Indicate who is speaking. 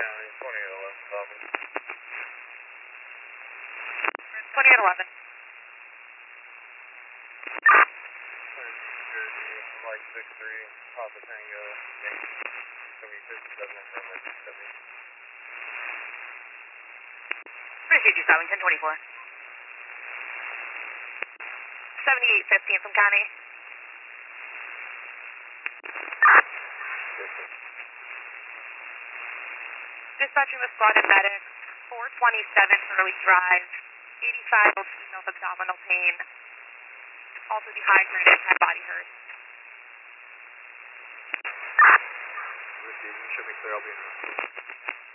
Speaker 1: County, 2811, copy.
Speaker 2: 2811.
Speaker 1: Mike 63, Papa Tango, 7057 from Mississippi.
Speaker 2: Appreciate you, Styling 1024. 7815 from County. Dispatching the squad and medics, 427 Hurley Drive, 85 of abdominal pain, also dehydrated, had body hurt.
Speaker 1: Receiving, should be clear, I'll be in.